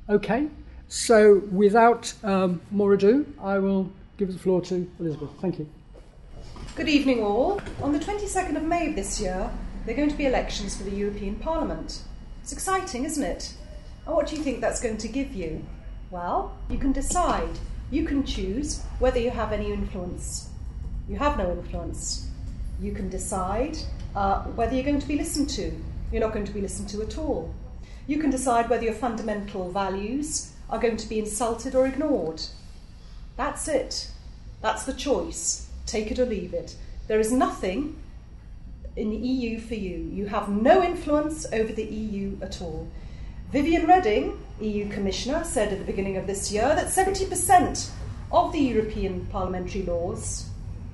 Okay, so without more ado, I will give the floor to Elizabeth. Thank you. Good evening all. On the 22nd of May of this year, there are going to be elections for the European Parliament. It's exciting, isn't it? And what do you think that's going to give you? Well, you can decide. You can choose whether you have any influence. You have no influence. You can decide whether you're going to be listened to. You're not going to be listened to at all. You can decide whether your fundamental values are going to be insulted or ignored. That's it. That's the choice. Take it or leave it. There is nothing in the EU for you. You have no influence over the EU at all. Viviane Reding, EU Commissioner, said at the beginning of this year that 70% of the European parliamentary laws,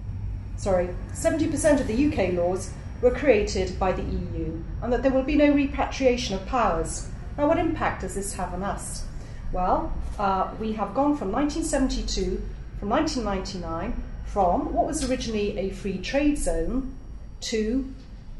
70% of the UK laws were created by the EU, and that there will be no repatriation of powers. Now, what impact does this have on us? Well, we have gone from 1972, from 1999, from what was originally a free trade zone to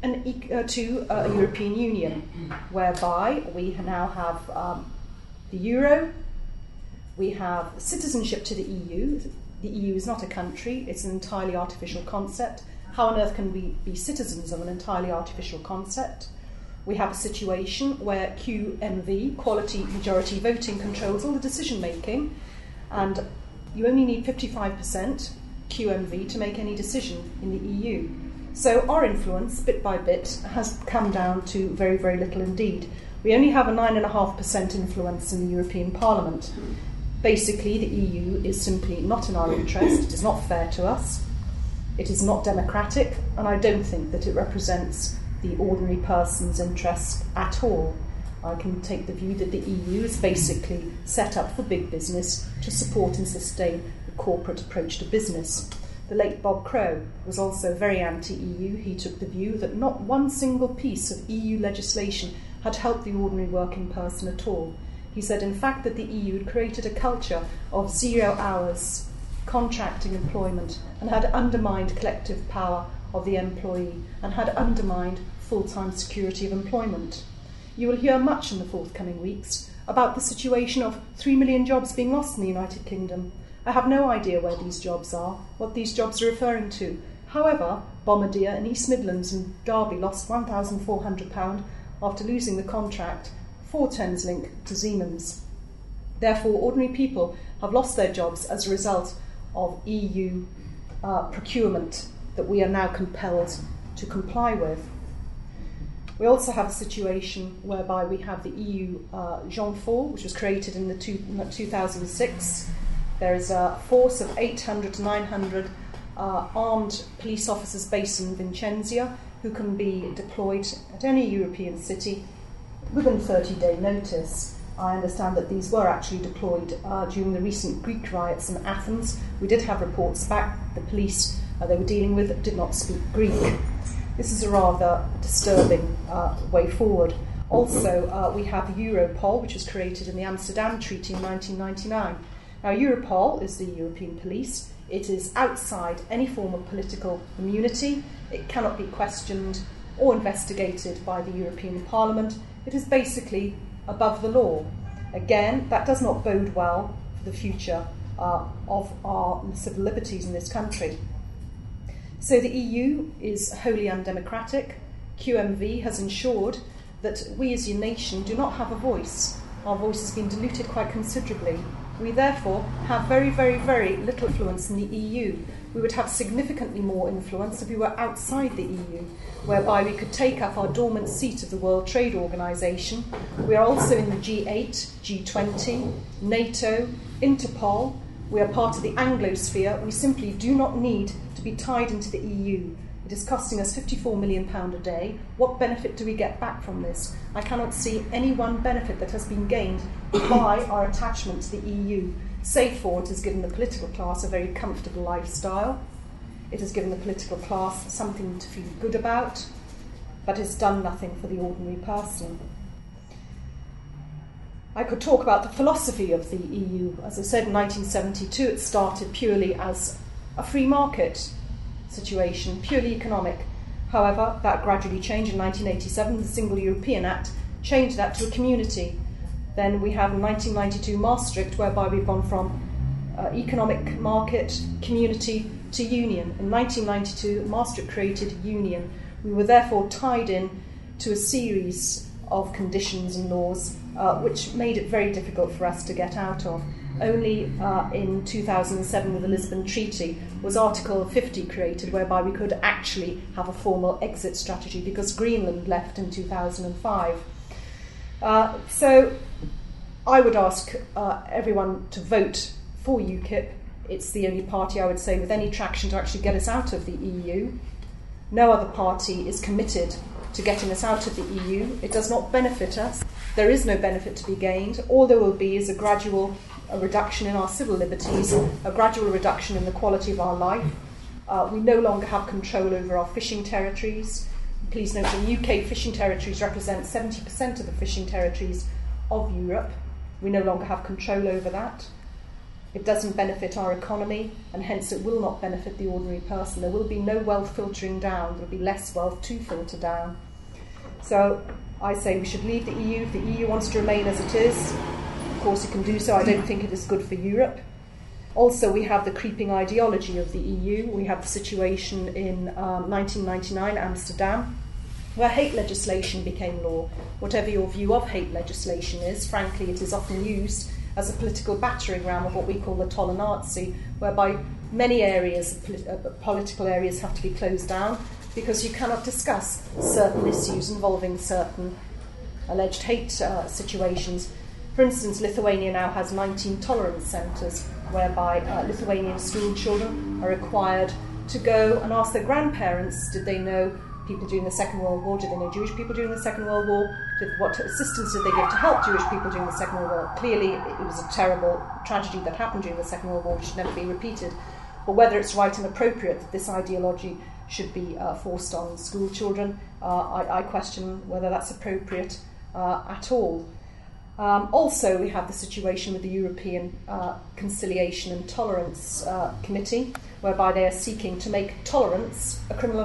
a European Union, whereby we now have the euro, we have citizenship to the EU. The EU is not a country, it's an entirely artificial concept. How on earth can we be citizens of an entirely artificial concept? We have a situation where QMV, Quality Majority Voting, controls all the decision making, and you only need 55% QMV to make any decision in the EU. So our influence, bit by bit, has come down to very, very little indeed. We only have a 9.5% influence in the European Parliament. Basically, the EU is simply not in our interest. It is not fair to us. It is not democratic, and I don't think that it represents the ordinary person's interest at all. I can take the view that the EU is basically set up for big business to support and sustain the corporate approach to business. The late Bob Crow was also very anti-EU. He took the view that not one single piece of EU legislation had helped the ordinary working person at all. He said, in fact, that the EU had created a culture of 0 hours contracting employment and had undermined collective power of the employee and had undermined full-time security of employment. You will hear much in the forthcoming weeks about the situation of 3 million jobs being lost in the United Kingdom. I have no idea where these jobs are, what these jobs are referring to. However, Bombardier in East Midlands and Derby lost £1,400 after losing the contract for Thameslink to Siemens. Therefore, ordinary people have lost their jobs as a result of EU procurement that we are now compelled to comply with. We also have a situation whereby we have the EU Genfor, which was created in 2006. There is a force of 800 to 900 armed police officers based in Vicenza who can be deployed at any European city within 30-day notice. I understand that these were actually deployed during the recent Greek riots in Athens. We did have reports back. The police they were dealing with did not speak Greek. This is a rather disturbing way forward. Also, we have Europol, which was created in the Amsterdam Treaty in 1999. Now, Europol is the European police. It is outside any form of political immunity. It cannot be questioned or investigated by the European Parliament. It is basically above the law. Again, that does not bode well for the future of our civil liberties in this country. So the EU is wholly undemocratic. QMV has ensured that we as a nation do not have a voice. Our voice has been diluted quite considerably. We therefore have very, very, very little influence in the EU. We would have significantly more influence if we were outside the EU, whereby we could take up our dormant seat of the World Trade Organization. We are also in the G8, G20, NATO, Interpol. We are part of the Anglosphere. We simply do not need to be tied into the EU. It is costing us £54 million a day. What benefit do we get back from this? I cannot see any one benefit that has been gained by our attachment to the EU, save for it has given the political class a very comfortable lifestyle. It has given the political class something to feel good about, but it's done nothing for the ordinary person. I could talk about the philosophy of the EU. As I said, in 1972 it started purely as a free market situation, purely economic. However, that gradually changed in 1987. The Single European Act changed that to a community. Then we have in 1992 Maastricht, whereby we've gone from economic market, community to union. In 1992, Maastricht created union. We were therefore tied in to a series of conditions and laws which made it very difficult for us to get out of. Only in 2007 with the Lisbon Treaty was Article 50 created, whereby we could actually have a formal exit strategy, because Greenland left in 2005. So I would ask everyone to vote for UKIP. It's the only party, I would say, with any traction to actually get us out of the EU. No other party is committed to getting us out of the EU. It does not benefit us. There is no benefit to be gained. All there will be is a gradual reduction in our civil liberties, a gradual reduction in the quality of our life. We no longer have control over our fishing territories. Please note the UK fishing territories represent 70% of the fishing territories of Europe. We no longer have control over that. It doesn't benefit our economy, and hence it will not benefit the ordinary person. There will be no wealth filtering down. There will be less wealth to filter down. So I say we should leave the EU. If the EU wants to remain as it is, of course it can do so. I don't think it is good for Europe. Also, we have the creeping ideology of the EU. We have the situation in 1999, Amsterdam, where hate legislation became law. Whatever your view of hate legislation is, frankly, it is often used as a political battering ram of what we call the tolerancy, whereby many areas, political areas, have to be closed down because you cannot discuss certain issues involving certain alleged hate situations. For instance, Lithuania now has 19 tolerance centres, whereby Lithuanian school children are required to go and ask their grandparents, did they know people during the Second World War? Did they know Jewish people during the Second World War? What assistance did they give to help Jewish people during the Second World War? Clearly, it was a terrible tragedy that happened during the Second World War, which should never be repeated. But whether it's right and appropriate that this ideology should be forced on school children, I question whether that's appropriate at all. Also, we have the situation with the European Conciliation and Tolerance Committee, whereby they are seeking to make intolerance a criminal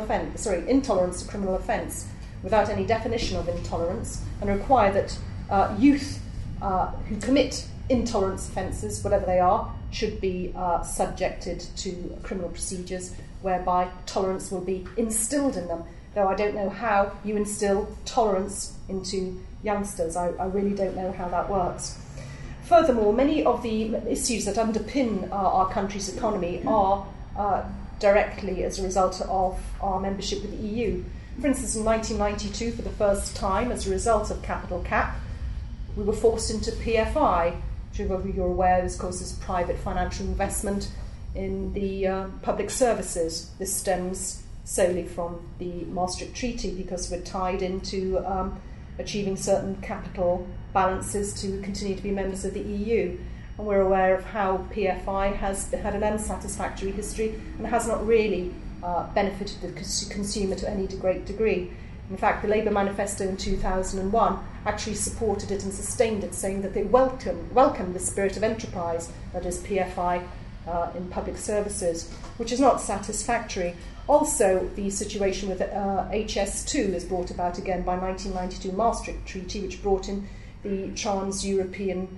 offence without any definition of intolerance, and require that youth who commit intolerance offences, whatever they are, should be subjected to criminal procedures whereby tolerance will be instilled in them. Though I don't know how you instill tolerance into youngsters. I really don't know how that works. Furthermore, many of the issues that underpin our country's economy are directly as a result of our membership with the EU. For instance, in 1992, for the first time, as a result of capital cap, we were forced into PFI, which you're aware, of course, is private financial investment in the public services. This stems solely from the Maastricht Treaty, because we're tied into achieving certain capital balances to continue to be members of the EU. And we're aware of how PFI has had an unsatisfactory history and has not really benefited the consumer to any great degree. In fact, the Labour manifesto in 2001 actually supported it and sustained it, saying that they welcome the spirit of enterprise, that is PFI, in public services, which is not satisfactory. Also, the situation with HS2 is brought about again by 1992 Maastricht Treaty, which brought in the trans-European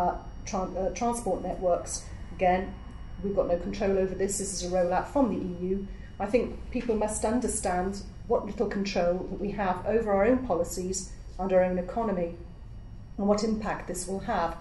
transport networks. Again, we've got no control over this. This is a rollout from the EU. I think people must understand what little control that we have over our own policies and our own economy, and what impact this will have.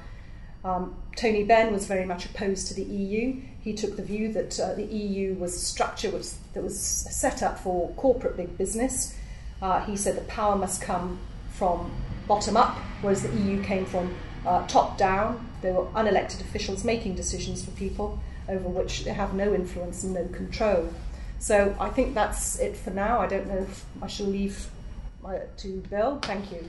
Tony Benn was very much opposed to the EU. He took the view that the EU was a structure that was set up for corporate big business. He said that power must come from bottom up, whereas the EU came from top down. There were unelected officials making decisions for people over which they have no influence and no control. So I think that's it for now. I don't know if I shall leave to Bill. Thank you.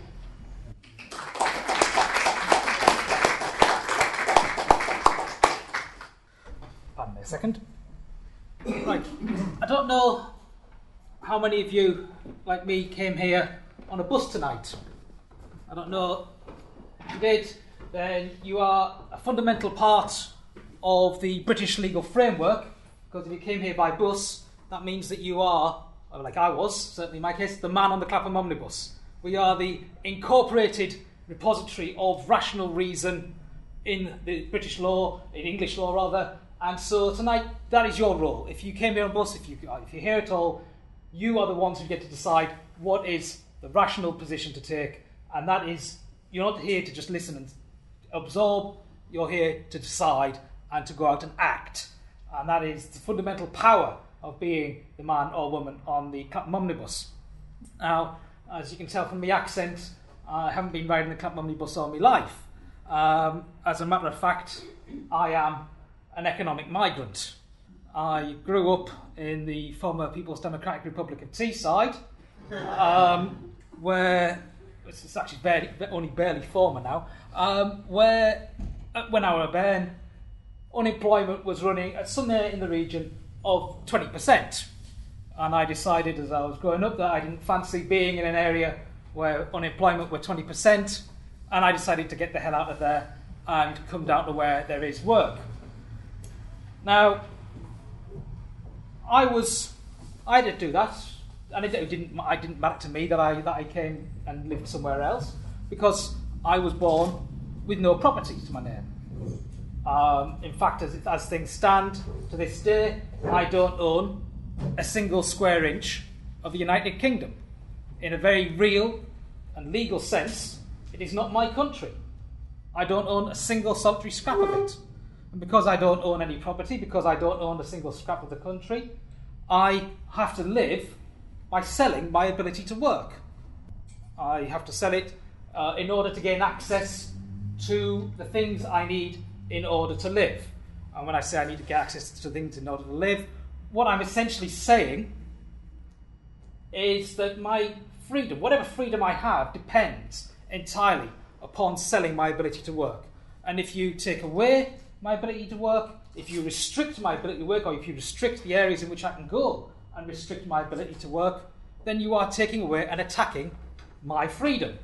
Pardon me a second. Right. I don't know how many of you, like me, came here on a bus tonight. I don't know if you did, then you are a fundamental part of the British legal framework, because if you came here by bus, that means that you are, like I was, certainly in my case, the man on the Clapham omnibus. We are the incorporated repository of rational reason in the British law, in English law rather. And so tonight, that is your role. If you came here on bus, if you're here at all, you are the ones who get to decide what is the rational position to take. And that is, you're not here to just listen and absorb, you're here to decide and to go out and act. And that is the fundamental power of being the man or woman on the Clapham Omnibus. Now, as you can tell from the accent, I haven't been riding the Clapham Omnibus all my life. As a matter of fact, I am an economic migrant. I grew up in the former People's Democratic Republic of Teesside, where it's actually only barely former now, where when I was a bairn, unemployment was running at somewhere in the region of 20%. And I decided as I was growing up that I didn't fancy being in an area where unemployment were 20%, and I decided to get the hell out of there and come down to where there is work. Now, I did do that, and it didn't matter to me that I came and lived somewhere else, because I was born with no property to my name. In fact, as things stand to this day, I don't own a single square inch of the United Kingdom. In a very real and legal sense, it is not my country. I don't own a single solitary scrap of it. And because I don't own any property, because I don't own a single scrap of the country, I have to live by selling my ability to work. I have to sell it in order to gain access to the things I need in order to live. And when I say I need to get access to things in order to live, what I'm essentially saying is that my freedom, whatever freedom I have, depends entirely upon selling my ability to work. And if you take away my ability to work, if you restrict my ability to work, or if you restrict the areas in which I can go and restrict my ability to work, then you are taking away and attacking my freedom.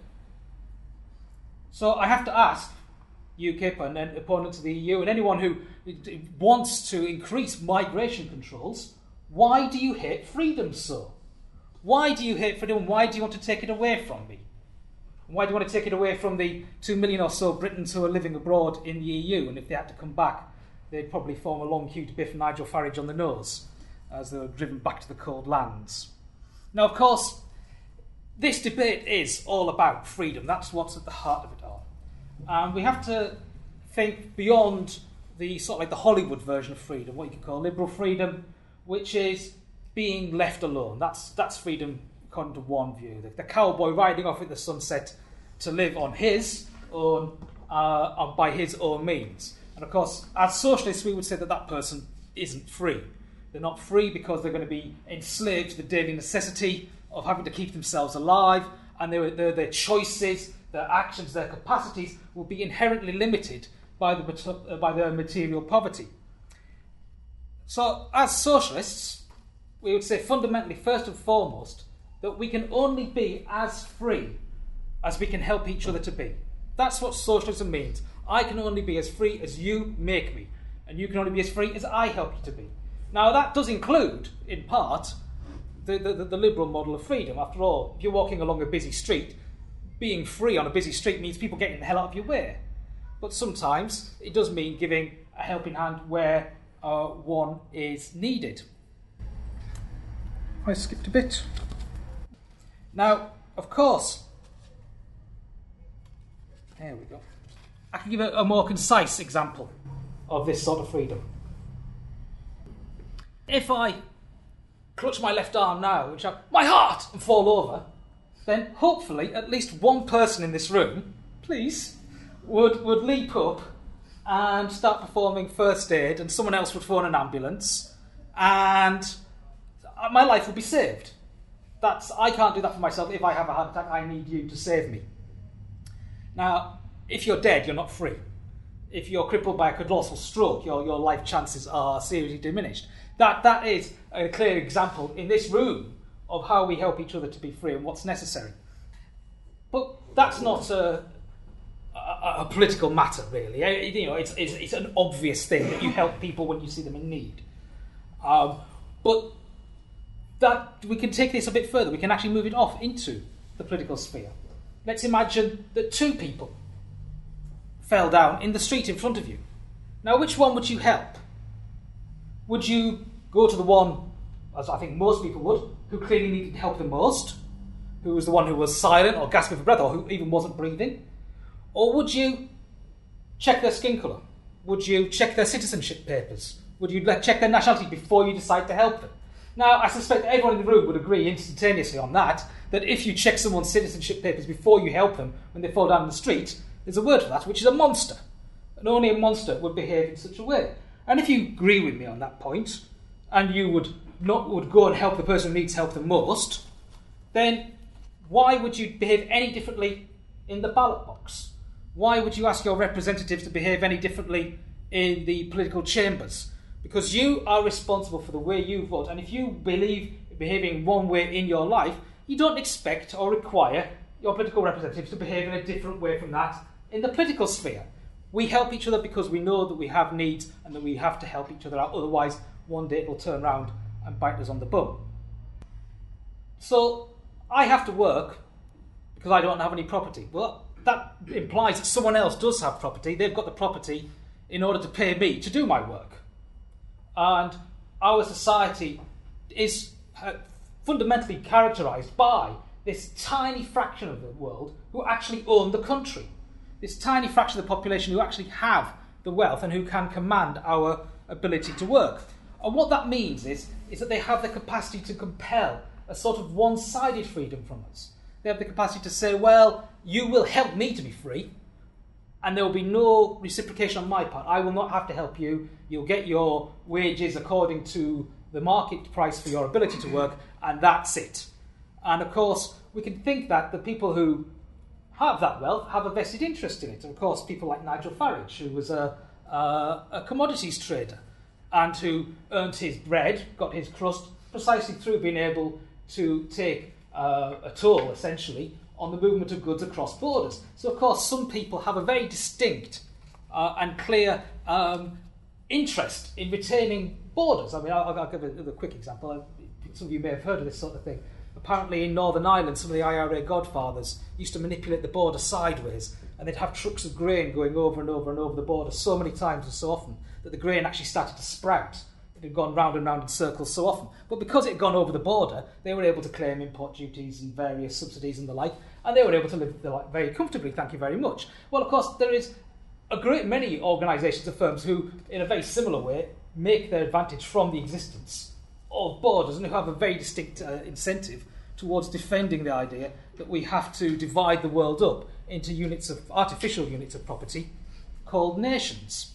So I have to ask UKIP and opponents of the EU and anyone who wants to increase migration controls, why do you hate freedom so? Why do you hate freedom? Why do you want to take it away from me? Why do you want to take it away from the 2 million or so Britons who are living abroad in the EU? And if they had to come back, they'd probably form a long queue to biff Nigel Farage on the nose as they were driven back to the cold lands. Now, of course, this debate is all about freedom. That's what's at the heart of it all. And we have to think beyond the sort of like the Hollywood version of freedom, what you could call liberal freedom, which is being left alone. That's freedom according to one view. The cowboy riding off at the sunset to live on his own, by his own means. And of course, as socialists, we would say that that person isn't free. They're not free because they're going to be enslaved to the daily necessity of having to keep themselves alive, and their choices, their actions, their capacities will be inherently limited by their material poverty. So, as socialists, we would say fundamentally, first and foremost, that we can only be as free as we can help each other to be. That's what socialism means. I can only be as free as you make me, and you can only be as free as I help you to be. Now, that does include, in part, the liberal model of freedom. After all, if you're walking along a busy street, being free on a busy street means people getting the hell out of your way. But sometimes it does mean giving a helping hand where one is needed. I skipped a bit. Now, of course, there we go. I can give a more concise example of this sort of freedom. If I clutch my left arm now and shout, "My heart!" and fall over, then hopefully at least one person in this room, please, would leap up and start performing first aid, and someone else would phone an ambulance, and my life would be saved. I can't do that for myself. If I have a heart attack, I need you to save me. Now, if you're dead, you're not free. If you're crippled by a dorsal stroke, your life chances are seriously diminished. That is a clear example in this room of how we help each other to be free and what's necessary. But that's not a political matter, really. It's an obvious thing that you help people when you see them in need. But that we can take this a bit further. We can actually move it off into the political sphere. let's imagine that 2 people fell down in the street in front of you. Now, which one would you help? Would you go to the one, as I think most people would, who clearly needed help the most, who was the one who was silent or gasping for breath or who even wasn't breathing? Or would you check their skin colour? Would you check their citizenship papers? Would you check their nationality before you decide to help them? Now, I suspect everyone in the room would agree instantaneously on that if you check someone's citizenship papers before you help them when they fall down the street, there's a word for that, which is a monster. And only a monster would behave in such a way. And if you agree with me on that point, and you would go and help the person who needs help the most, then why would you behave any differently in the ballot box? Why would you ask your representatives to behave any differently in the political chambers? Because you are responsible for the way you vote, and if you believe behaving one way in your life, you don't expect or require your political representatives to behave in a different way from that in the political sphere. We help each other because we know that we have needs and that we have to help each other out, otherwise one day it will turn around and bite us on the bum. So I have to work because I don't have any property. Well, that implies that someone else does have property. They've got the property in order to pay me to do my work. And our society is fundamentally characterised by this tiny fraction of the world who actually own the country. This tiny fraction of the population who actually have the wealth and who can command our ability to work. And what that means is that they have the capacity to compel a sort of one-sided freedom from us. They have the capacity to say, well, you will help me to be free, and there will be no reciprocation on my part. I will not have to help you. You'll get your wages according to the market price for your ability to work, and that's it. And of course, we can think that the people who have that wealth have a vested interest in it. And of course, people like Nigel Farage, who was a commodities trader and who earned his bread, got his crust, precisely through being able to take a toll, essentially, on the movement of goods across borders. So, of course, some people have a very distinct and clear interest in retaining borders. I mean, I'll give a quick example. Some of you may have heard of this sort of thing. Apparently in Northern Ireland, some of the IRA godfathers used to manipulate the border sideways, and they'd have trucks of grain going over and over and over the border so many times and so often that the grain actually started to sprout. It had gone round and round in circles so often. But because it had gone over the border, they were able to claim import duties and various subsidies and the like, and they were able to live their life very comfortably, thank you very much. Well, of course, there is a great many organisations and firms who, in a very similar way, make their advantage from the existence of borders and who have a very distinct incentive towards defending the idea that we have to divide the world up into artificial units of property called nations.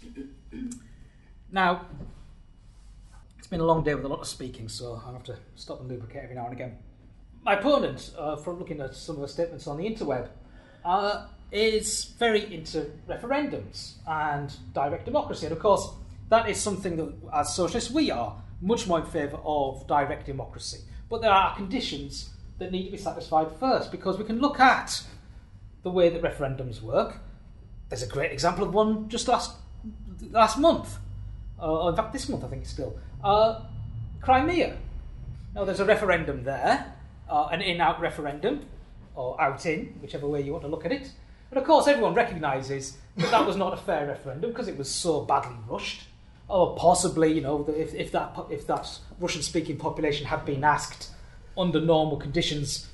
Now, it's been a long day with a lot of speaking, so I'll have to stop and lubricate every now and again. My opponent, from looking at some of the statements on the interweb, is very into referendums and direct democracy. And of course, that is something that, as socialists, we are much more in favour of direct democracy. But there are conditions that need to be satisfied first, because we can look at the way that referendums work. There's a great example of one just last month, or in fact this month I think it's still, Crimea. Now there's a referendum there, an in-out referendum, or out-in, whichever way you want to look at it. But of course everyone recognises that was not a fair referendum because it was so badly rushed. Or possibly, if that Russian-speaking population had been asked under normal conditions,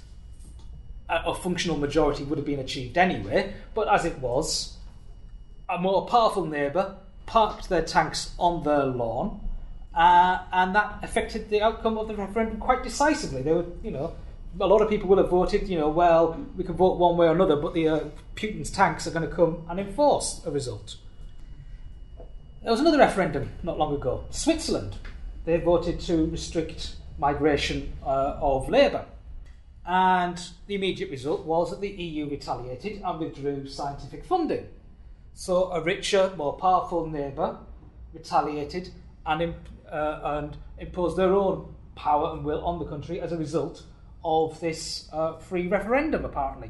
a functional majority would have been achieved anyway. But as it was, a more powerful neighbour parked their tanks on their lawn, and that affected the outcome of the referendum quite decisively. They were, a lot of people will have voted, well, we can vote one way or another, but the Putin's tanks are going to come and enforce a result. There was another referendum not long ago. Switzerland, they voted to restrict migration of labour. And the immediate result was that the EU retaliated and withdrew scientific funding. So a richer, more powerful neighbour retaliated and imposed their own power and will on the country as a result of this free referendum, apparently.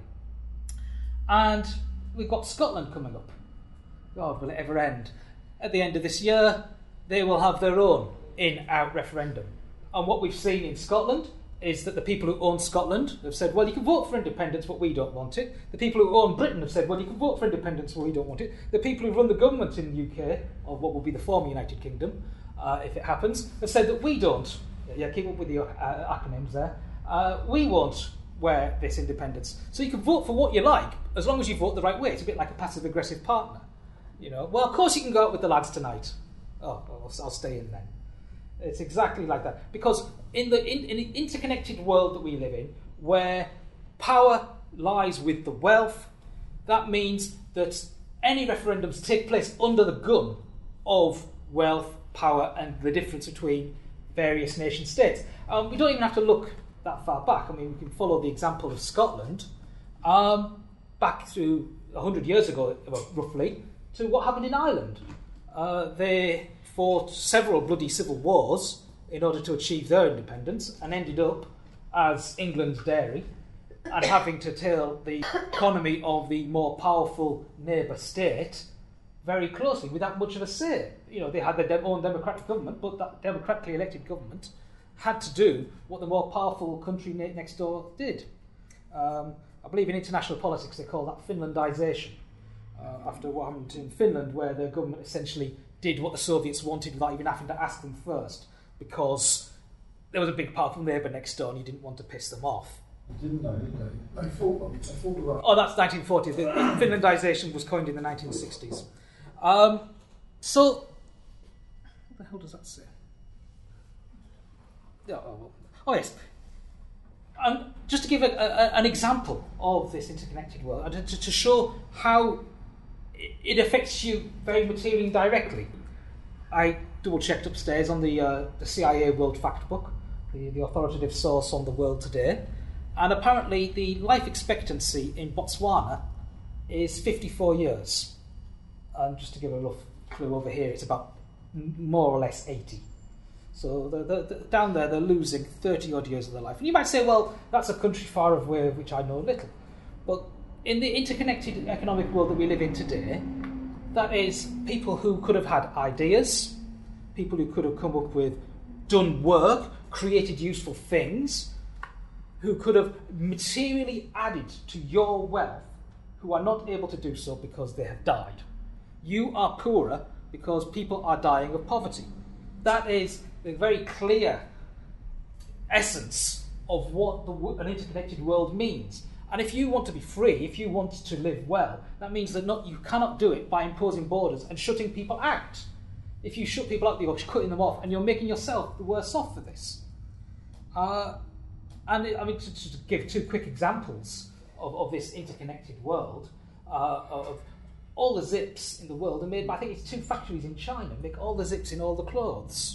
And we've got Scotland coming up. God, will it ever end? At the end of this year, they will have their own in-out referendum. And what we've seen in Scotland is that the people who own Scotland have said, well, you can vote for independence, but we don't want it. The people who own Britain have said, well, you can vote for independence, but we don't want it. The people who run the government in the UK, or what will be the former United Kingdom, if it happens, have said that we don't. Yeah, keep up with the acronyms there. We won't wear this independence. So you can vote for what you like, as long as you vote the right way. It's a bit like a passive-aggressive partner. Well, of course you can go out with the lads tonight. Oh, I'll stay in then. It's exactly like that. Because in the interconnected world that we live in, where power lies with the wealth, that means that any referendums take place under the gun of wealth, power, and the difference between various nation states. We don't even have to look that far back. I mean, we can follow the example of Scotland back through 100 years ago, roughly, to what happened in Ireland. They fought several bloody civil wars in order to achieve their independence and ended up as England's dairy and having to tail the economy of the more powerful neighbour state very closely without much of a say. They had their own democratic government, but that democratically elected government had to do what the more powerful country next door did. I believe in international politics they call that Finlandisation, after what happened in Finland, where the government essentially did what the Soviets wanted without even having to ask them first, because there was a big powerful neighbour next door and you didn't want to piss them off. Didn't they? They fought about. Oh, that's 1940. The Finlandisation was coined in the 1960s. So, what the hell does that say? Oh yes. Just to give an example of this interconnected world, and to show how it affects you very materially and directly, I double-checked upstairs on the CIA World Factbook, the authoritative source on the world today, and apparently the life expectancy in Botswana is 54 years. And just to give a rough clue over here, it's about more or less 80. So down there, they're losing 30-odd years of their life. And you might say, well, that's a country far away of which I know little. But in the interconnected economic world that we live in today, that is people who could have had ideas, people who could have come up with, done work, created useful things, who could have materially added to your wealth, who are not able to do so because they have died. You are poorer because people are dying of poverty. That is the very clear essence of what an interconnected world means. And if you want to be free, if you want to live well, that means that you cannot do it by imposing borders and shutting people out. If you shut people out, you're cutting them off, and you're making yourself the worse off for this. To give two quick examples of this interconnected world, of all the zips in the world are made by, I think it's 2 factories in China make all the zips in all the clothes.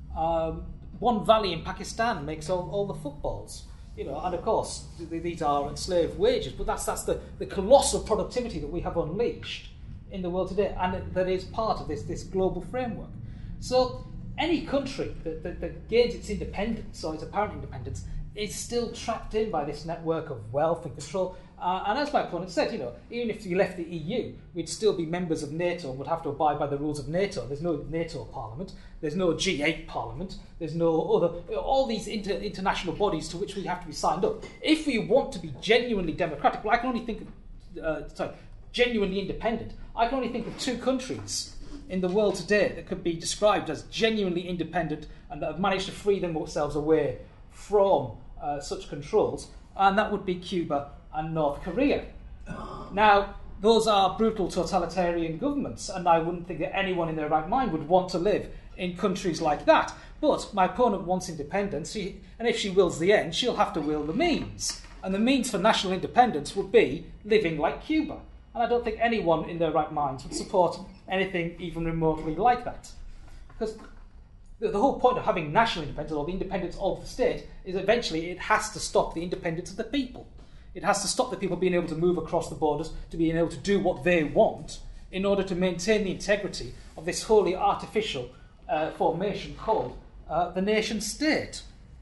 One valley in Pakistan makes all the footballs. And of course these are enslaved wages, but that's the colossal productivity that we have unleashed in the world today, and that is part of this global framework. So any country that gains its independence or its apparent independence is still trapped in by this network of wealth and control. And as my opponent said, even if you left the EU, we'd still be members of NATO and would have to abide by the rules of NATO. There's no NATO Parliament, there's no G8 Parliament, there's no other, all these international bodies to which we have to be signed up. If we want to be genuinely democratic, well, I can only think of, genuinely independent, I can only think of 2 countries in the world today that could be described as genuinely independent and that have managed to free themselves away from such controls, and that would be Cuba and North Korea. Now, those are brutal totalitarian governments, and I wouldn't think that anyone in their right mind would want to live in countries like that. But my opponent wants independence, and if she wills the end, she'll have to will the means. And the means for national independence would be living like Cuba. And I don't think anyone in their right minds would support anything even remotely like that. Because the whole point of having national independence, or the independence of the state, is eventually it has to stop the independence of the people. It has to stop the people being able to move across the borders, to being able to do what they want, in order to maintain the integrity of this wholly artificial formation called the nation state.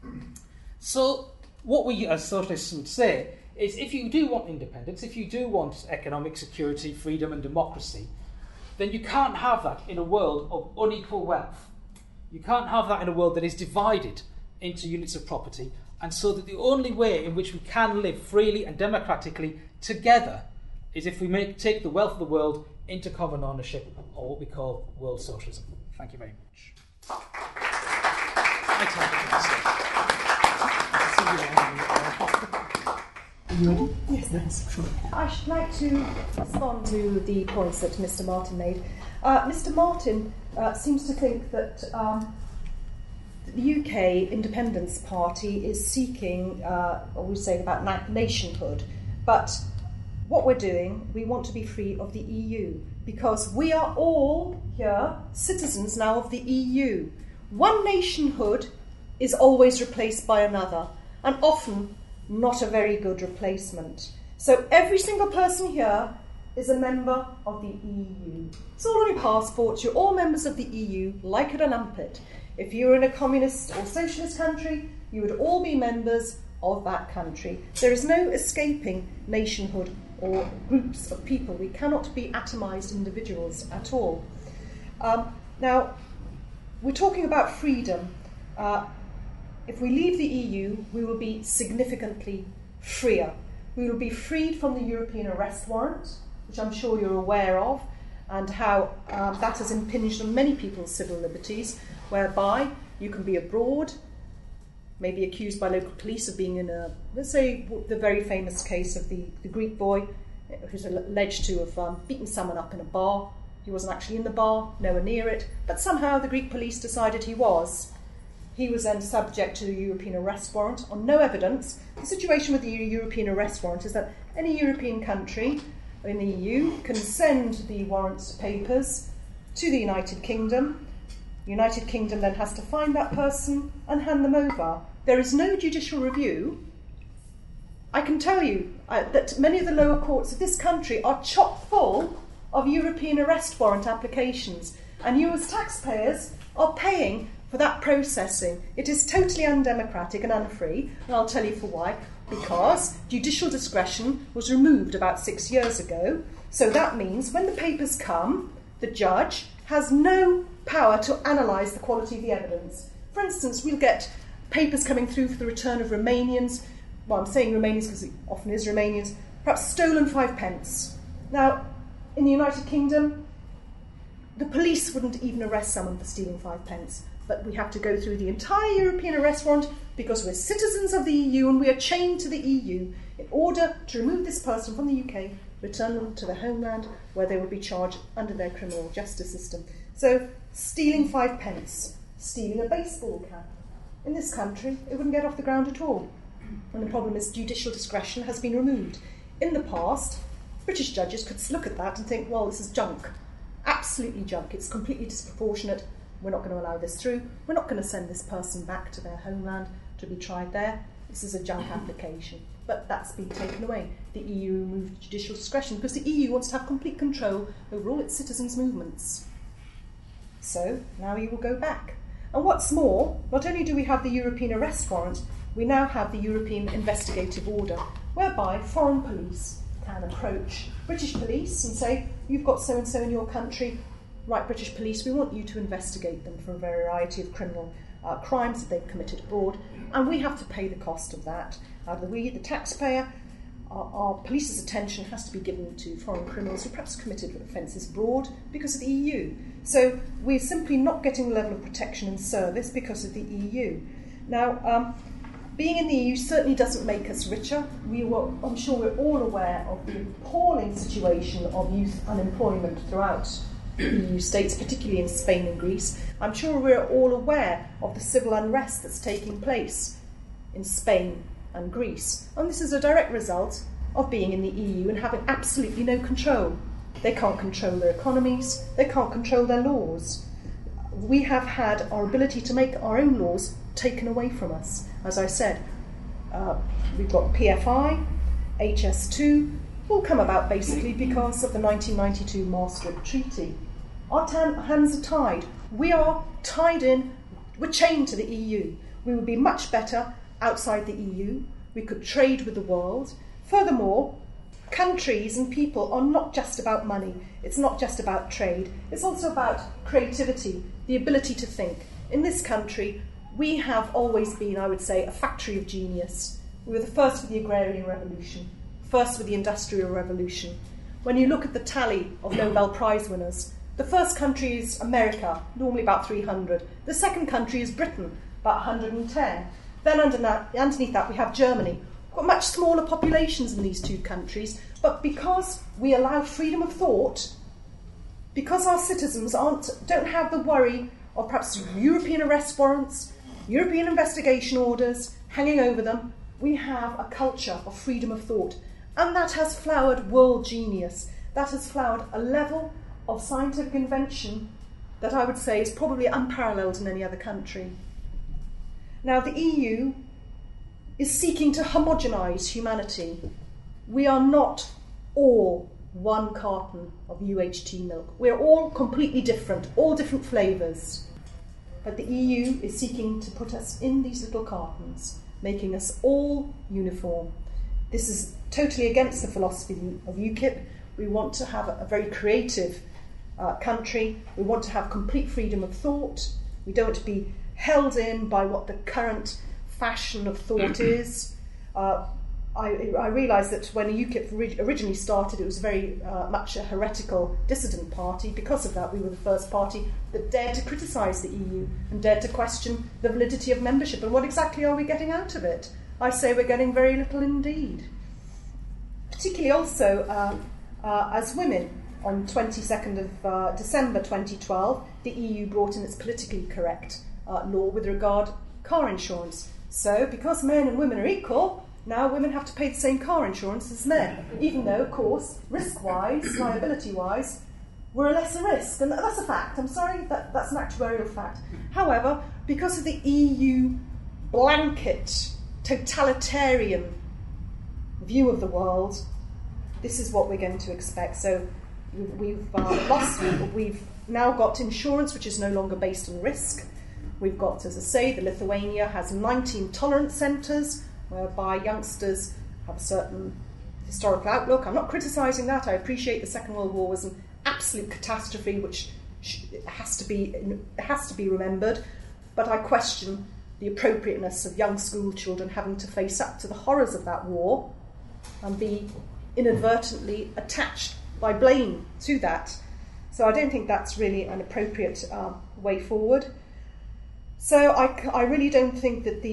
So what we as socialists would say is, if you do want independence, if you do want economic security, freedom and democracy, then you can't have that in a world of unequal wealth. You can't have that in a world that is divided into units of property And so that the only way in which we can live freely and democratically together is if we take the wealth of the world into common ownership, or what we call world socialism. Thank you very much. Yes, sure. I should like to respond to the points that Mr. Martin made. Mr. Martin seems to think that the UK Independence Party is seeking, what we're saying about nationhood, but what we're doing, we want to be free of the EU, because we are all here citizens now of the EU. One nationhood is always replaced by another, and often not a very good replacement. So every single person here is a member of the EU. It's all on your passports, you're all members of the EU, like it or lump it. If you were in a communist or socialist country, you would all be members of that country. There is no escaping nationhood or groups of people. We cannot be atomised individuals at all. Now, we're talking about freedom. If we leave the EU, we will be significantly freer. We will be freed from the European arrest warrant, which I'm sure you're aware of, and how that has impinged on many people's civil liberties, whereby you can be abroad, maybe accused by local police of being in a, let's say, the very famous case of the Greek boy who's alleged to have beaten someone up in a bar. He wasn't actually in the bar, nowhere near it, but somehow the Greek police decided he was. He was then subject to the European arrest warrant on no evidence. The situation with the European arrest warrant is that any European country in the EU can send the warrant's papers to the United Kingdom. The United Kingdom then has to find that person and hand them over. There is no judicial review. I can tell you that many of the lower courts of this country are chock full of European arrest warrant applications, and you as taxpayers are paying for that processing. It is totally undemocratic and unfree, and I'll tell you for why. Because judicial discretion was removed about 6 years ago, so that means when the papers come, the judge has no power to analyse the quality of the evidence. For instance, we'll get papers coming through for the return of Romanians. Well, I'm saying Romanians because it often is Romanians. Perhaps stolen 5 pence. Now, in the United Kingdom, the police wouldn't even arrest someone for stealing 5 pence. But we have to go through the entire European arrest warrant because we're citizens of the EU and we are chained to the EU in order to remove this person from the UK, return them to their homeland where they will be charged under their criminal justice system. So, stealing 5 pence, stealing a baseball cap. In this country, it wouldn't get off the ground at all. And the problem is judicial discretion has been removed. In the past, British judges could look at that and think, well, this is junk. Absolutely junk. It's completely disproportionate. We're not going to allow this through. We're not going to send this person back to their homeland to be tried there. This is a junk application. But that's been taken away. The EU removed judicial discretion because the EU wants to have complete control over all its citizens' movements. So now you will go back. And what's more, not only do we have the European arrest warrant, we now have the European investigative order, whereby foreign police can approach British police and say, you've got so-and-so in your country, right, British police, we want you to investigate them for a variety of criminal crimes that they've committed abroad, and we have to pay the cost of that. We, the taxpayer, our police's attention has to be given to foreign criminals who perhaps committed offences abroad because of the EU. So we're simply not getting the level of protection and service because of the EU. Now, being in the EU certainly doesn't make us richer. I'm sure we're all aware of the appalling situation of youth unemployment throughout EU states, particularly in Spain and Greece. I'm sure we're all aware of the civil unrest that's taking place in Spain and Greece. And this is a direct result of being in the EU and having absolutely no control. They can't control their economies, they can't control their laws. We have had our ability to make our own laws taken away from us. As I said, we've got PFI, HS2, all come about basically because of the 1992 Maastricht Treaty. Our hands are tied. We are tied in, we're chained to the EU. We would be much better outside the EU. We could trade with the world. Furthermore, countries and people are not just about money. It's not just about trade. It's also about creativity, the ability to think. In this country, we have always been, I would say, a factory of genius. We were the first with the agrarian revolution, first with the industrial revolution. When you look at the tally of Nobel Prize winners, the first country is America, normally about 300. The second country is Britain, about 110. Then underneath that we have Germany. We've got much smaller populations in these two countries, but because we allow freedom of thought, because our citizens don't have the worry of perhaps European arrest warrants, European investigation orders hanging over them, we have a culture of freedom of thought. And that has flowered world genius. That has flowered a level of scientific invention that I would say is probably unparalleled in any other country. Now, the EU is seeking to homogenise humanity. We are not all one carton of UHT milk. We're all completely different, all different flavours. But the EU is seeking to put us in these little cartons, making us all uniform. This is totally against the philosophy of UKIP. We want to have a very creative country. We want to have complete freedom of thought. We don't want to be held in by what the current fashion of thought is. I realise that when UKIP originally started, it was very much a heretical dissident party. Because of that, we were the first party that dared to criticise the EU and dared to question the validity of membership. And what exactly are we getting out of it? I say we're getting very little indeed. Particularly also as women, on 22nd of December 2012, the EU brought in its politically correct law with regard to car insurance. So, because men and women are equal, now women have to pay the same car insurance as men, even though, of course, risk-wise, liability-wise, we're a lesser risk. And that's a fact. I'm sorry, that's an actuarial fact. However, because of the EU blanket totalitarian view of the world, this is what we're going to expect. So we've now got insurance which is no longer based on risk. We've got, as I say, Lithuania has 19 tolerance centres whereby youngsters have a certain historical outlook. I'm not criticising that. I appreciate the Second World War was an absolute catastrophe which has to be remembered, but I question the appropriateness of young school children having to face up to the horrors of that war and be inadvertently attached by blame to that. So I don't think that's really an appropriate way forward. So I really don't think that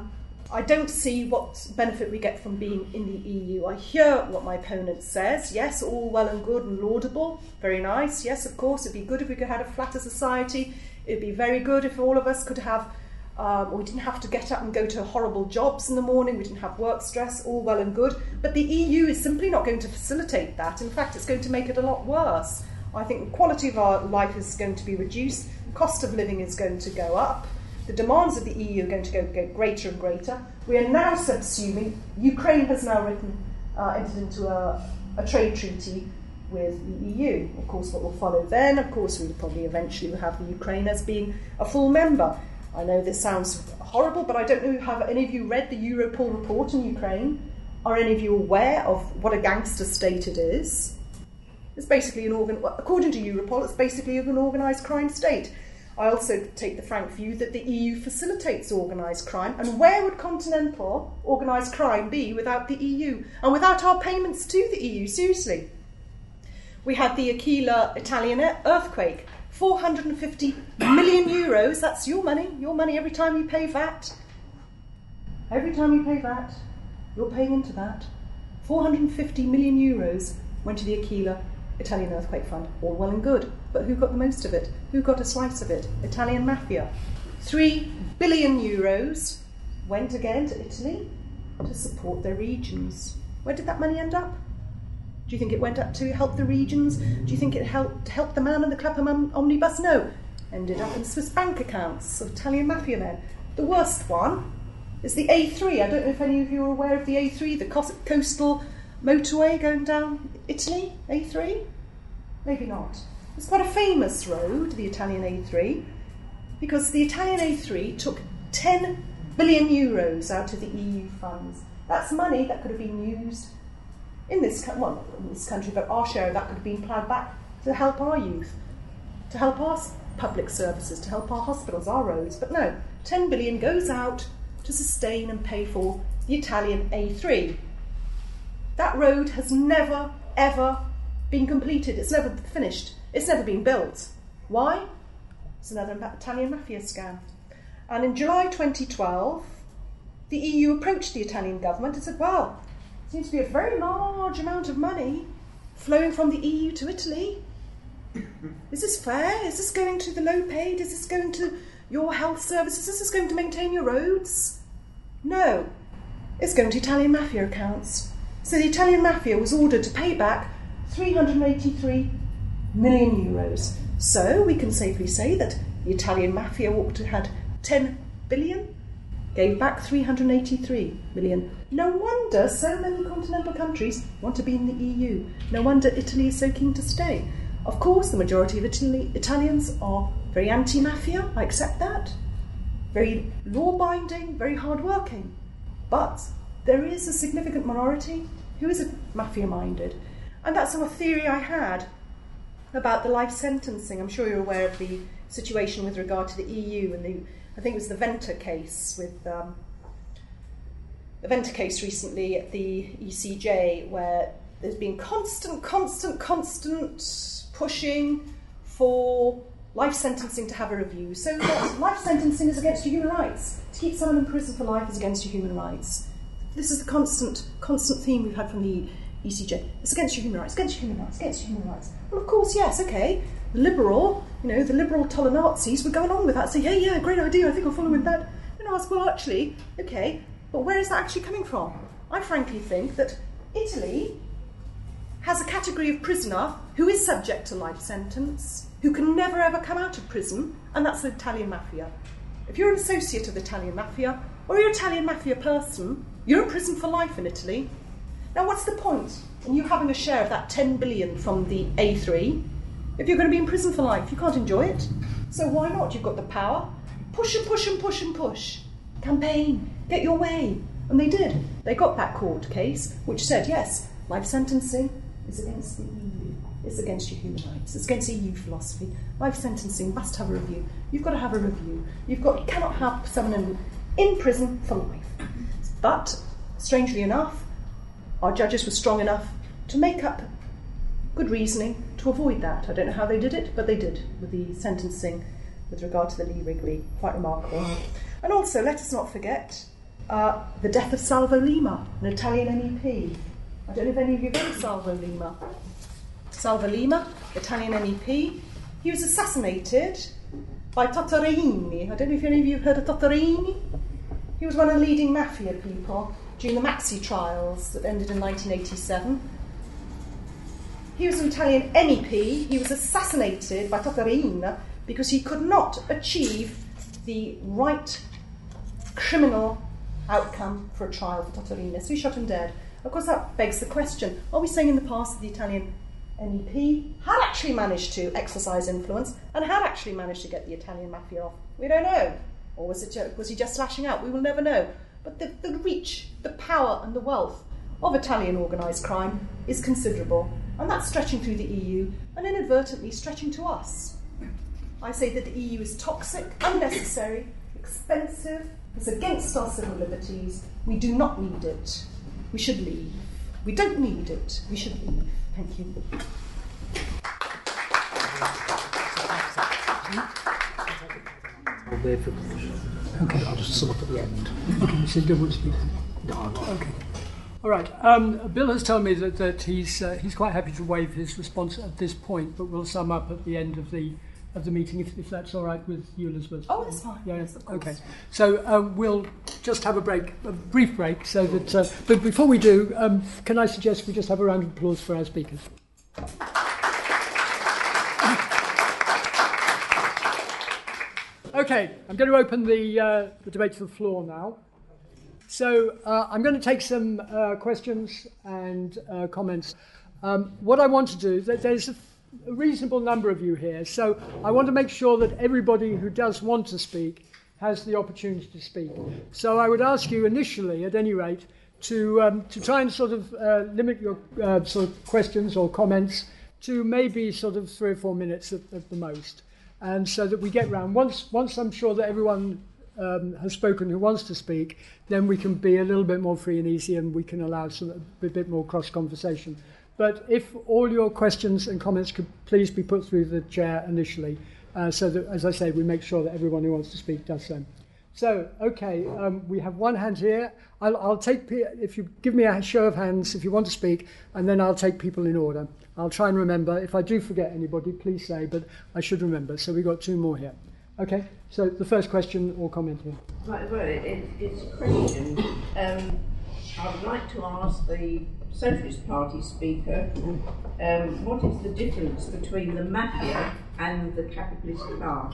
I don't see what benefit we get from being in the EU. I hear what my opponent says. Yes, all well and good and laudable. Very nice. Yes, of course, it'd be good if we could have a flatter society. It'd be very good if all of us could have, we didn't have to get up and go to horrible jobs in the morning. We didn't have work stress. All well and good. But the EU is simply not going to facilitate that. In fact, it's going to make it a lot worse. I think the quality of our life is going to be reduced. The cost of living is going to go up. The demands of the EU are going to go greater and greater. We are now subsuming. Ukraine has now entered into a trade treaty with the EU. Of course, what will follow then, of course, we'll probably eventually have the Ukraine as being a full member. I know this sounds horrible, but I don't know, have any of you read the Europol report on Ukraine? Are any of you aware of what a gangster state it is? It's basically according to Europol, it's basically an organised crime state. I also take the frank view that the EU facilitates organised crime, and where would continental organised crime be without the EU and without our payments to the EU? Seriously. We had the Aquila Italian earthquake, 450 million euros. That's your money every time you pay VAT. Every time you pay VAT, you're paying into that. 450 million euros went to the Aquila Italian earthquake fund. All well and good. But who got the most of it? Who got a slice of it? Italian mafia. 3 billion euros went again to Italy to support their regions. Where did that money end up? Do you think it went up to help the regions? Do you think it helped the man in the Clapham omnibus? No. Ended up in Swiss bank accounts of Italian mafia men. The worst one is the A3. I don't know if any of you are aware of the A3, the coastal motorway going down Italy, A3? Maybe not. It's quite a famous road, the Italian A3, because the Italian A3 took 10 billion euros out of the EU funds. That's money that could have been used in this country, but our share of that could have been ploughed back to help our youth, to help our public services, to help our hospitals, our roads. But no, 10 billion goes out to sustain and pay for the Italian A3. That road has never, ever been completed. It's never finished. It's never been built. Why? It's another Italian mafia scam. And in July 2012, the EU approached the Italian government and said, well, there seems to be a very large amount of money flowing from the EU to Italy. Is this fair? Is this going to the low paid? Is this going to your health services? Is this going to maintain your roads? No. It's going to Italian mafia accounts. So the Italian mafia was ordered to pay back 383 million euros. So we can safely say that the Italian mafia had 10 billion, gave back 383 million. No wonder so many continental countries want to be in the EU. No wonder Italy is so keen to stay. Of course, the majority of Italians are very anti-mafia, I accept that. Very law-binding, very hard-working. But there is a significant minority who is mafia-minded. And that's a theory I had about the life sentencing. I'm sure you're aware of the situation with regard to the EU and I think it was the Venter case with the Venter case recently at the ECJ, where there's been constant pushing for life sentencing to have a review. So that life sentencing is against your human rights. To keep someone in prison for life is against your human rights. This is the constant theme we've had from the ECJ. It's against your human rights, against your human rights, against your human rights. Well, of course, yes, okay. The liberal Tolerazis would go along with that, say, hey, yeah, great idea, I think I'll follow with that. And ask, well, actually, okay, but where is that actually coming from? I frankly think that Italy has a category of prisoner who is subject to life sentence, who can never ever come out of prison, and that's the Italian mafia. If you're an associate of the Italian mafia, or you're an Italian mafia person, you're in prison for life in Italy. Now, what's the point in you having a share of that 10 billion from the A3 if you're going to be in prison for life? You can't enjoy it. So why not? You've got the power. Push and push and push and push. Campaign. Get your way. And they did. They got that court case which said, yes, life sentencing is against the EU. It's against your human rights. It's against EU philosophy. Life sentencing must have a review. You've got to have a review. You cannot have someone in prison for life. But, strangely enough, our judges were strong enough to make up good reasoning to avoid that. I don't know how they did it, but they did with the sentencing with regard to the Lee Wrigley. Quite remarkable. And also, let us not forget the death of Salvo Lima, an Italian MEP. I don't know if any of you have heard of Salvo Lima. Salvo Lima, Italian MEP. He was assassinated by Totorini. I don't know if any of you have heard of Totorini. He was one of the leading mafia people during the Maxi trials that ended in 1987. He was an Italian MEP. He was assassinated by Totorini because he could not achieve the right criminal outcome for a trial for Totorini. So he shot him dead. Of course, that begs the question, are we saying in the past that the Italian MEP had actually managed to exercise influence and had actually managed to get the Italian mafia off? We don't know. Or was he just lashing out? We will never know. But the reach, the power and the wealth of Italian organised crime is considerable. And that's stretching through the EU and inadvertently stretching to us. I say that the EU is toxic, unnecessary, expensive, it's against our civil liberties. We do not need it. We should leave. We don't need it. We should leave. Thank you. Okay. I'll just sum up at the end. Okay, so you don't want to speak? No, Okay. All right. Bill has told me that he's quite happy to waive his response at this point, but we'll sum up at the end of the meeting if that's all right with you, Elizabeth. Oh, that's fine. Yeah. Yes, of course. Okay. So we'll just have a brief break, so that. But before we do, can I suggest we just have a round of applause for our speakers? Okay, I'm going to open the debate to the floor now. So I'm going to take some questions and comments. What I want to do, there's a reasonable number of you here, so I want to make sure that everybody who does want to speak has the opportunity to speak. So I would ask you initially, at any rate, to try and sort of limit your sort of questions or comments to maybe sort of 3 or 4 minutes at the most. And so that we get round. Once I'm sure that everyone has spoken who wants to speak, then we can be a little bit more free and easy, and we can allow a bit more cross-conversation. But if all your questions and comments could please be put through the chair initially, so that, as I say, we make sure that everyone who wants to speak does so. So, okay, we have one hand here. I'll take, if you give me a show of hands if you want to speak, and then I'll take people in order. I'll try and remember. If I do forget anybody, please say, but I should remember. So we've got 2 more here. Okay, so the first question or comment here. Right, well, it's a question. I would like to ask the Socialist Party speaker, what is the difference between the mafia and the capitalist class?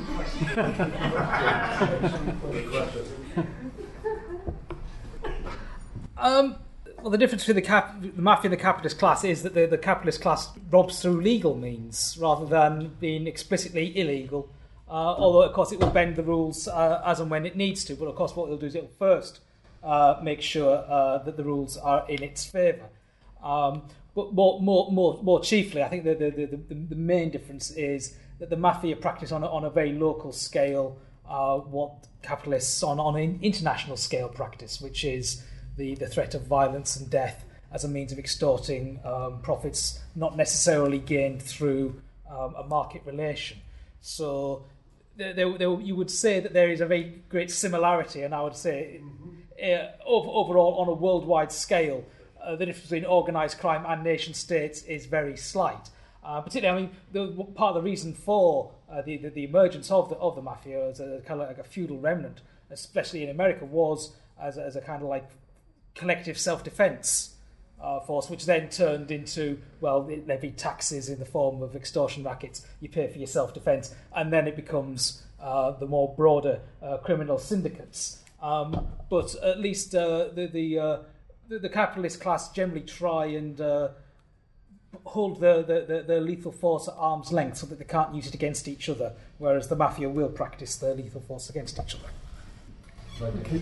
Well, the difference between the mafia and the capitalist class is that the capitalist class robs through legal means rather than being explicitly illegal. Although, of course, it will bend the rules as and when it needs to. But, of course, what it'll do is it'll first make sure that the rules are in its favour. But more chiefly, I think the main difference is that the mafia practice on a very local scale what capitalists on an international scale practice, which is the threat of violence and death as a means of extorting profits not necessarily gained through a market relation. So you would say that there is a very great similarity, and I would say overall on a worldwide scale, the difference between organised crime and nation states is very slight. Particularly, I mean, part of the reason for the emergence of the mafia as a kind of like a feudal remnant, especially in America, was as a kind of like collective self-defence force, which then turned into, well, it levied taxes in the form of extortion rackets. You pay for your self-defence, and then it becomes the more broader criminal syndicates. But at least the capitalist class generally try and hold the lethal force at arm's length so that they can't use it against each other, whereas the mafia will practice their lethal force against each other. Okay.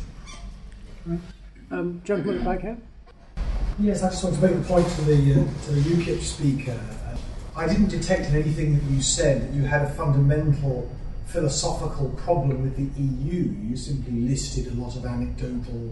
Gentleman back here. Yes, I just want to make a point to the UKIP speaker. I didn't detect in anything that you said that you had a fundamental philosophical problem with the EU. You simply listed a lot of anecdotal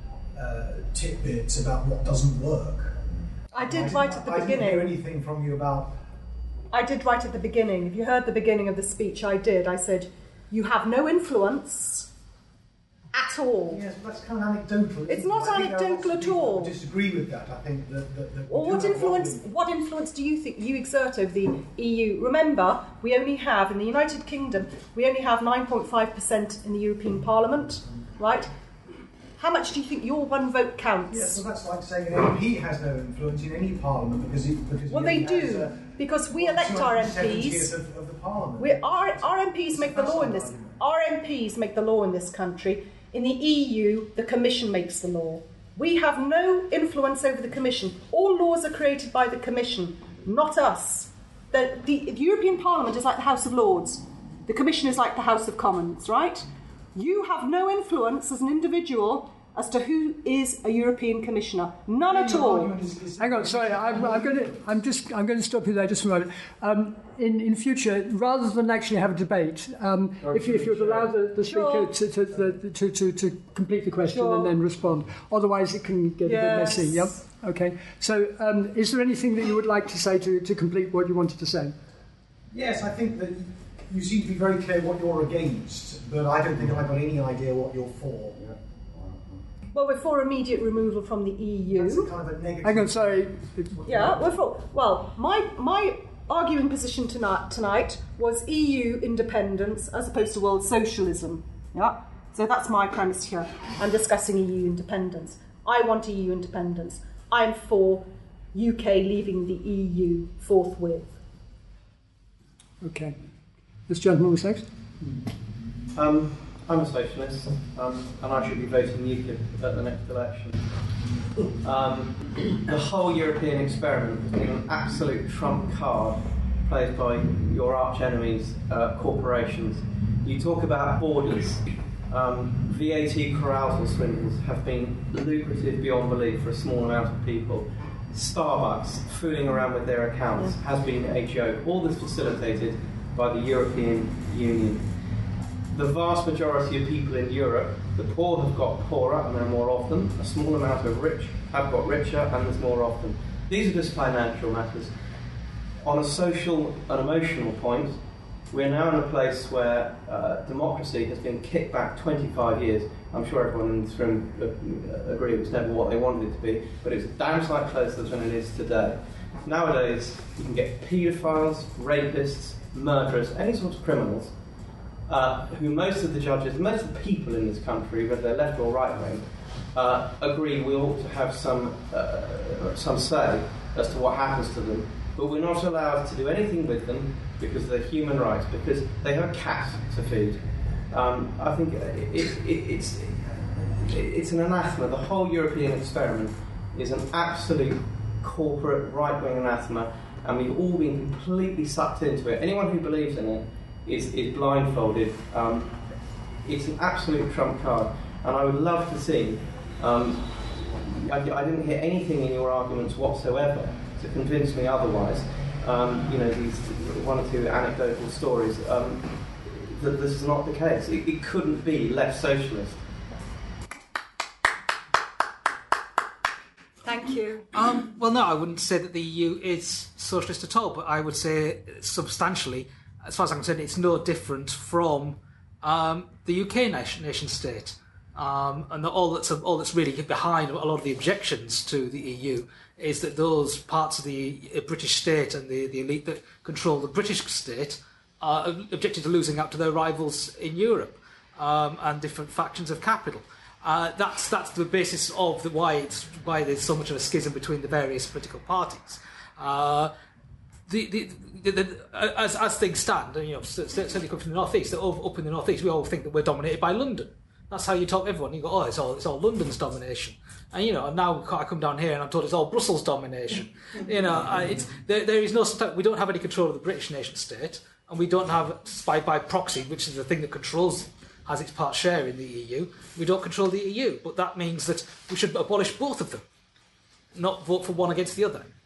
tidbits about what doesn't work. I did right at the beginning. I didn't hear anything from you about... I did right at the beginning. If you heard the beginning of the speech, I did. I said, you have no influence at all. Yes, but that's kind of anecdotal. It's not anecdotal at all. I disagree with that. I think that well, what influence do you think you exert over the EU? Remember, we only have, in the United Kingdom, we only have 9.5% in the European Parliament, right? How much do you think your one vote counts? Yes, well, that's like saying an MP has no influence in any parliament because well, they do, because we elect our MPs. Of the parliament. Our MPs make the law in this. Our MPs make the law in this country. In the EU, the Commission makes the law. We have no influence over the Commission. All laws are created by the Commission, not us. The European Parliament is like the House of Lords. The Commission is like the House of Commons, right? You have no influence as an individual as to who is a European Commissioner. None at all. Hang on, sorry, I'm going to stop you there just for a moment. In future, rather than actually have a debate, if you'd allow the speaker to complete the question and then respond, otherwise it can get a bit messy. Yep. Okay. So, is there anything that you would like to say to complete what you wanted to say? Yes, I think that you seem to be very clear what you're against, but I don't think I've got any idea what you're for. Well, we're for immediate removal from the EU. That's kind of a negative. Hang on, sorry. Yeah, we're for. Well, my arguing position tonight was EU independence as opposed to world socialism. Yeah, so that's my premise here. I'm discussing EU independence. I want EU independence. I'm for UK leaving the EU forthwith. Okay. This gentleman was next. I'm a socialist, and I should be voting UKIP at the next election. The whole European experiment has been an absolute trump card played by your arch enemies, corporations. You talk about borders. VAT carousal swindles have been lucrative beyond belief for a small amount of people. Starbucks fooling around with their accounts has been a joke. All this facilitated by the European Union. the vast majority of people in Europe, the poor have got poorer and there are more of them. A small amount of rich have got richer and there's more of them. These are just financial matters. On a social and emotional point, we're now in a place where democracy has been kicked back 25 years. I'm sure everyone in this room agrees it was never what they wanted it to be, but it's a damn sight closer than it is today. Nowadays, you can get paedophiles, rapists, murderers, any sort of criminals, who most of the judges, most of the people in this country, whether they're left or right wing, agree we ought to have some say as to what happens to them. But we're not allowed to do anything with them because they're human rights, because they have a cat to feed. I think it's an anathema. The whole European experiment is an absolute corporate right-wing anathema, and we've all been completely sucked into it. Anyone who believes in it is blindfolded. It's an absolute trump card, and I would love to see. I didn't hear anything in your arguments whatsoever to convince me otherwise. These one or two anecdotal stories, that this is not the case. It couldn't be less socialist. Thank you. Well, no, I wouldn't say that the EU is socialist at all, but I would say substantially, as far as I'm concerned, it's no different from the UK nation state. And all that's really behind a lot of the objections to the EU is that those parts of the British state and the elite that control the British state are objected to losing out to their rivals in Europe and different factions of capital. That's the basis of why there's so much of a schism between the various political parties. As things stand, and, certainly coming from the northeast, up in the northeast, we all think that we're dominated by London. That's how you talk to everyone. You go, oh, it's all London's domination, and and now I come down here and I'm told it's all Brussels domination. There is no. We don't have any control of the British nation state, and we don't have by proxy, which is the thing that controls. Has its part share in the EU. We don't control the EU, but that means that we should abolish both of them, not vote for one against the other.